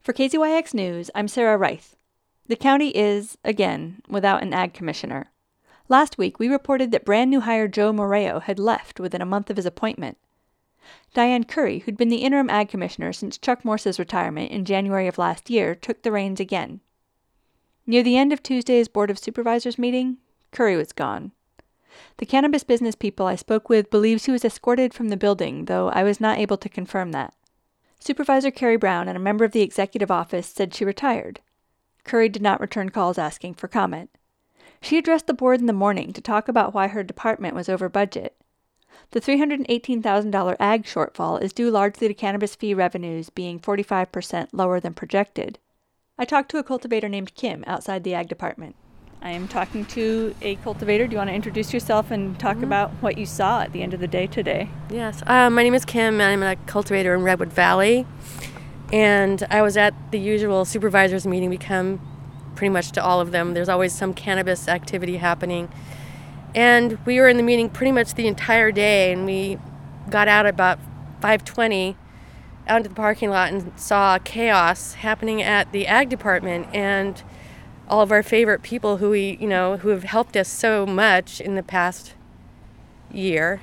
For KZYX News, I'm Sarah Reith. The county is, again, without an ag commissioner. Last week, we reported that brand new hire Joe Moreo had left within a month of his appointment. Diane Curry, who'd been the interim ag commissioner since Chuck Morse's retirement in January of last year, took the reins again. Near the end of Tuesday's Board of Supervisors meeting, Curry was gone. The cannabis business people I spoke with believe she was escorted from the building, though I was not able to confirm that. Supervisor Carrie Brown and a member of the executive office said she retired. Curry did not return calls asking for comment. She addressed the board in the morning to talk about why her department was over budget. The $318,000 ag shortfall is due largely to cannabis fee revenues being 45% lower than projected. I talked to a cultivator named Kim outside the ag department. I am talking to a cultivator. Do you want to introduce yourself and talk about what you saw at the end of the day today? Yes. My name is Kim, and I'm a cultivator in Redwood Valley. And I was at the usual supervisors meeting. We come pretty much to all of them. There's always some cannabis activity happening. And we were in the meeting pretty much the entire day, and we got out at about 5:20 out into the parking lot and saw chaos happening at the ag department, and all of our favorite people who who have helped us so much in the past year.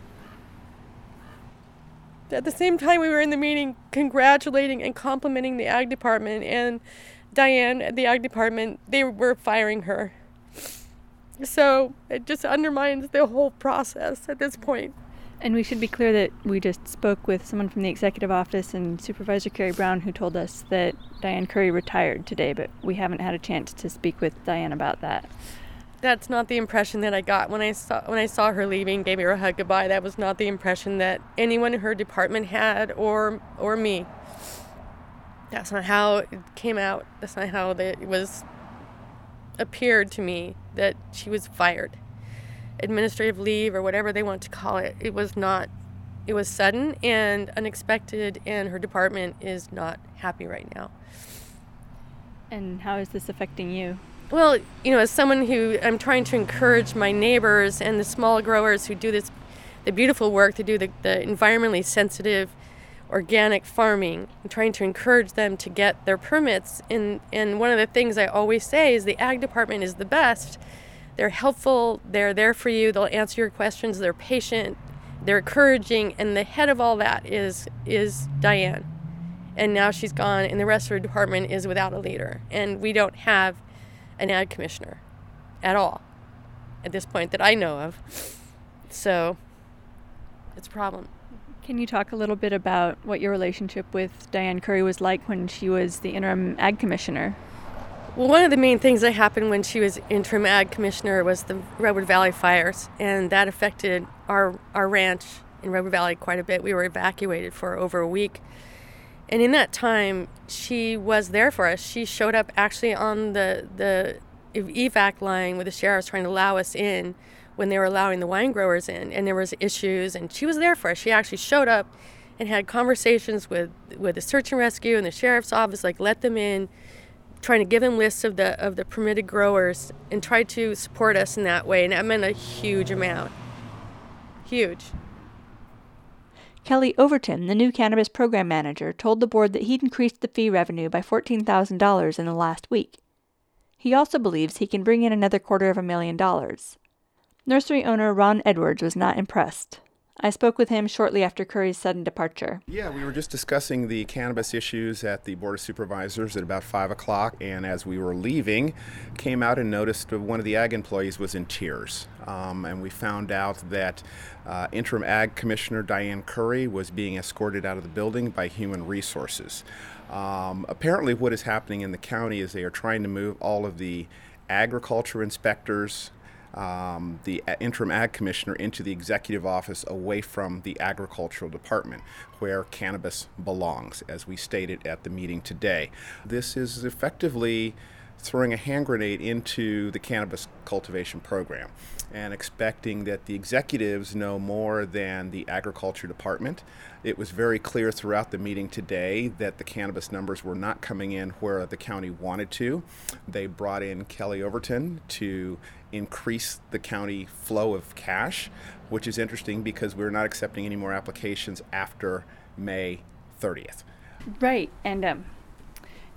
At the same time, we were in the meeting congratulating and complimenting the ag department, and Diane at the ag department, they were firing her. So it just undermines the whole process at this point. And we should be clear that we just spoke with someone from the executive office and Supervisor Carrie Brown, who told us that Diane Curry retired today, but we haven't had a chance to speak with Diane about that. That's not the impression that I got when I saw her leaving, gave her a hug goodbye. That was not the impression that anyone in her department had, or me. That's not how it came out. That's not how it was appeared to me that she was fired. Administrative leave or whatever they want to call it. It was sudden and unexpected, and her department is not happy right now. And how is this affecting you? Well, as someone who I'm trying to encourage my neighbors and the small growers who do the beautiful work to do the environmentally sensitive organic farming, I'm trying to encourage them to get their permits. And one of the things I always say is the ag department is the best. They're helpful, they're there for you, they'll answer your questions, they're patient, they're encouraging, and the head of all that is Diane. And now she's gone, and the rest of her department is without a leader. And we don't have an ag commissioner at all at this point that I know of. So it's a problem. Can you talk a little bit about what your relationship with Diane Curry was like when she was the interim ag commissioner? Well, one of the main things that happened when she was interim ag commissioner was the Redwood Valley fires, and that affected our ranch in Redwood Valley quite a bit. We were evacuated for over a week. And in that time, she was there for us. She showed up actually on the evac line with the sheriffs trying to allow us in when they were allowing the wine growers in, and there was issues, and she was there for us. She actually showed up and had conversations with the search and rescue and the sheriff's office, let them in, trying to give them lists of the permitted growers and try to support us in that way. And that meant a huge amount. Huge. Kelly Overton, the new cannabis program manager, told the board that he'd increased the fee revenue by $14,000 in the last week. He also believes he can bring in another $250,000. Nursery owner Ron Edwards was not impressed. I spoke with him shortly after Curry's sudden departure. Yeah, we were just discussing the cannabis issues at the Board of Supervisors at about 5 o'clock, and as we were leaving, came out and noticed one of the ag employees was in tears. And we found out that interim ag commissioner Diane Curry was being escorted out of the building by Human Resources. Apparently what is happening in the county is they are trying to move all of the agriculture inspectors, the interim ag commissioner, into the executive office away from the agricultural department where cannabis belongs, as we stated at the meeting today. This is effectively throwing a hand grenade into the cannabis cultivation program and expecting that the executives know more than the agriculture department. It was very clear throughout the meeting today that the cannabis numbers were not coming in where the county wanted to. They brought in Kelly Overton to increase the county flow of cash, which is interesting because we're not accepting any more applications after May 30th. Right, and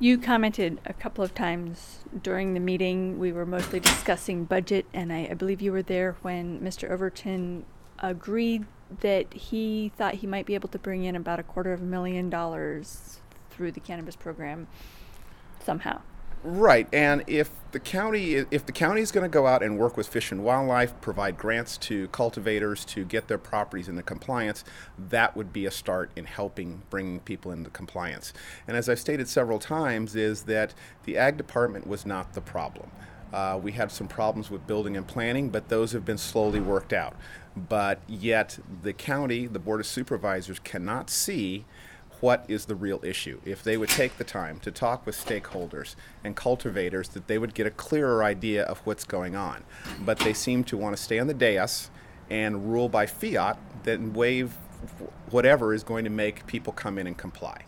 You commented a couple of times during the meeting. We were mostly discussing budget, and I believe you were there when Mr. Overton agreed that he thought he might be able to bring in about $250,000 through the cannabis program somehow. Right, and if the county is going to go out and work with Fish and Wildlife, provide grants to cultivators to get their properties into compliance, that would be a start in helping bring people into compliance. And as I've stated several times, is that the Ag Department was not the problem. We had some problems with building and planning, but those have been slowly worked out. But yet the county, the Board of Supervisors, cannot see what is the real issue. If they would take the time to talk with stakeholders and cultivators, that they would get a clearer idea of what's going on. But they seem to want to stay on the dais and rule by fiat, then waive whatever is going to make people come in and comply.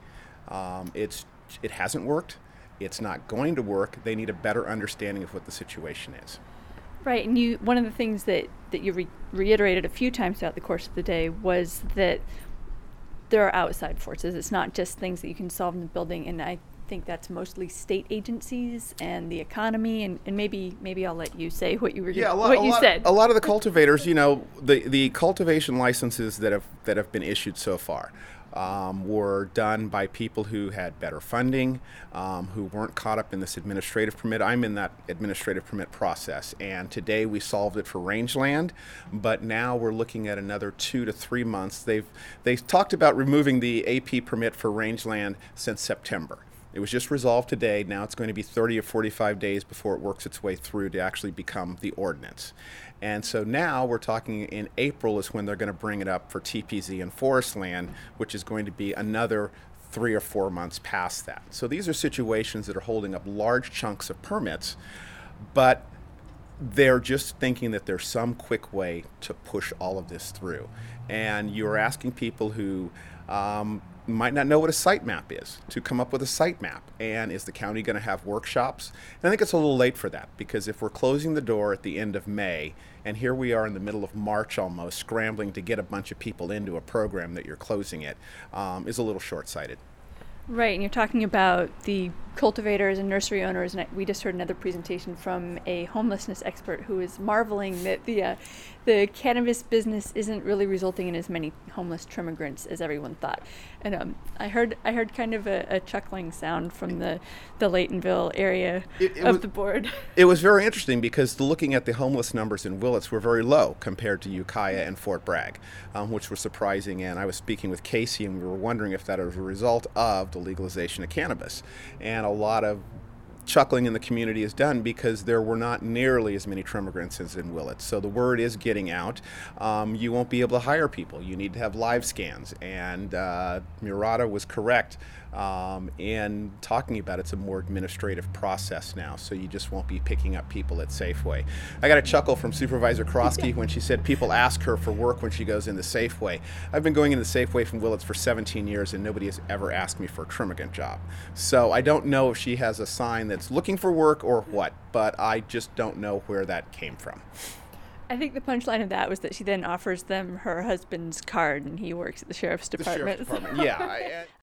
It hasn't worked. It's not going to work. They need a better understanding of what the situation is. Right, and one of the things that you reiterated a few times throughout the course of the day was that there are outside forces. It's not just things that you can solve in the building, and I think that's mostly state agencies and the economy, and maybe I'll let you say what you were said. A lot of the cultivators, the cultivation licenses that have been issued so far were done by people who had better funding, who weren't caught up in this administrative permit. I'm in that administrative permit process, and today we solved it for rangeland, but now we're looking at another 2 to 3 months. They've talked about removing the AP permit for rangeland since September. It was just resolved today. Now it's going to be 30 or 45 days before it works its way through to actually become the ordinance. And so now we're talking in April is when they're going to bring it up for TPZ and forest land, which is going to be another 3 or 4 months past that. So these are situations that are holding up large chunks of permits, but they're just thinking that there's some quick way to push all of this through. And you're asking people who might not know what a site map is to come up with a site map. And is the county going to have workshops? And I think it's a little late for that, because if we're closing the door at the end of May, and here we are in the middle of March almost, scrambling to get a bunch of people into a program that you're closing it, is a little short-sighted. Right, and you're talking about the cultivators and nursery owners, and we just heard another presentation from a homelessness expert who is marveling that the cannabis business isn't really resulting in as many homeless trimmigrants as everyone thought. And I heard kind of a chuckling sound from the Laytonville area of the board. It was very interesting because looking at the homeless numbers in Willits were very low compared to Ukiah and Fort Bragg, which was surprising. And I was speaking with Casey, and we were wondering if that was a result of the legalization of cannabis. And a lot of chuckling in the community is done because there were not nearly as many trimmigrants as in Willits. So the word is getting out. You won't be able to hire people. You need to have live scans. And Murata was correct in talking about it's a more administrative process now. So you just won't be picking up people at Safeway. I got a chuckle from Supervisor Krosky when she said people ask her for work when she goes into Safeway. I've been going into Safeway from Willits for 17 years and nobody has ever asked me for a trimmigant job. So I don't know if she has a sign that's looking for work or what, but I just don't know where that came from. I think the punchline of that was that she then offers them her husband's card, and he works at the sheriff's department. Yeah.